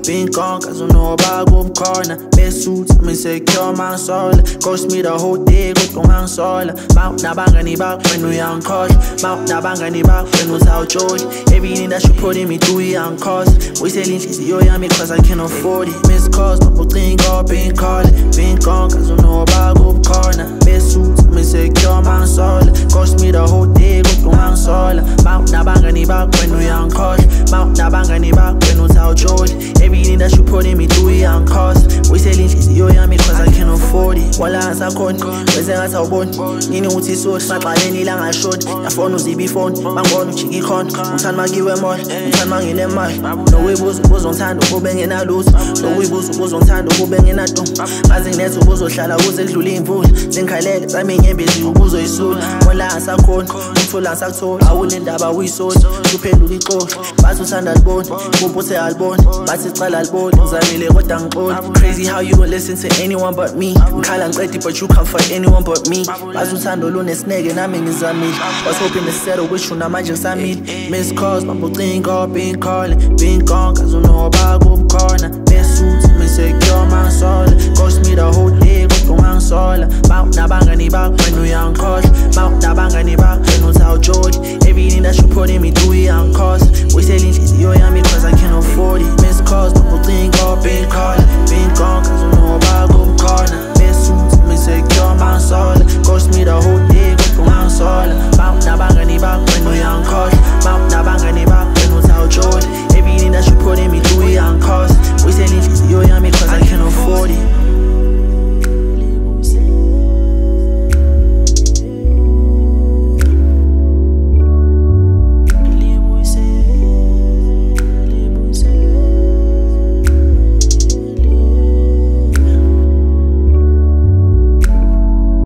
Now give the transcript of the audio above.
been gone, cause I know about go corner. Best suits, I'm insecure, man, soul. Ghost me the whole day, go to man, soul. Mount na bang any back when we on call. Mount na bang any back when we out George. Everything that she put in me, do it on cause. We selling she's yo, yeah, me cause I can afford it. Miss calls, people think up, been calling. Been gone, cause I know about go corner. Best suits, I'm insecure, man, soul. Ghost me the whole day, go to man, soul. Mount na bang any back when we on call. Mount na bang any back when we out George. Everything that she put in me, do it on cause. We selling she's yo, yeah, me cause I can afford it. Wala answer con, where's the answer bone? Nini uti so, smart my leni lang I showed. Ya phone uzi be phone, man go no chiki con. Untan ma give em all, untan ma in them all. No way bozo on time, go bang in a lose. No way bozo on time, go bang in a dome. Mazing neto bozo shala, uze gluli in full. Zinkalele, zamenye busy, ubuzo isul. Wala answer con, utful answer told. I wouldn't daba we sold. Stupendo di call, basu sandal bone. Bumpote albon, basis kal albon. Zamile rotang bone. Crazy how you don't listen to anyone but me. Kala ngqedi but you can't fight anyone but me. Basu sando lo nesnege nami ngizamile. Was hoping to settle with you, now manje ngisamile. Miss calls, people think up, been calling. Been gone, cause I know about go corner. Best suits, me secure, man, soul. Ghost me the whole day, go to man, soul. Mount na bang any back when we on call. Mount na bang any back when we out George. Everything that you put in me, do it on cause. We selling she's yo, yeah, me cause I can afford it. Miss calls, people think up, been calling.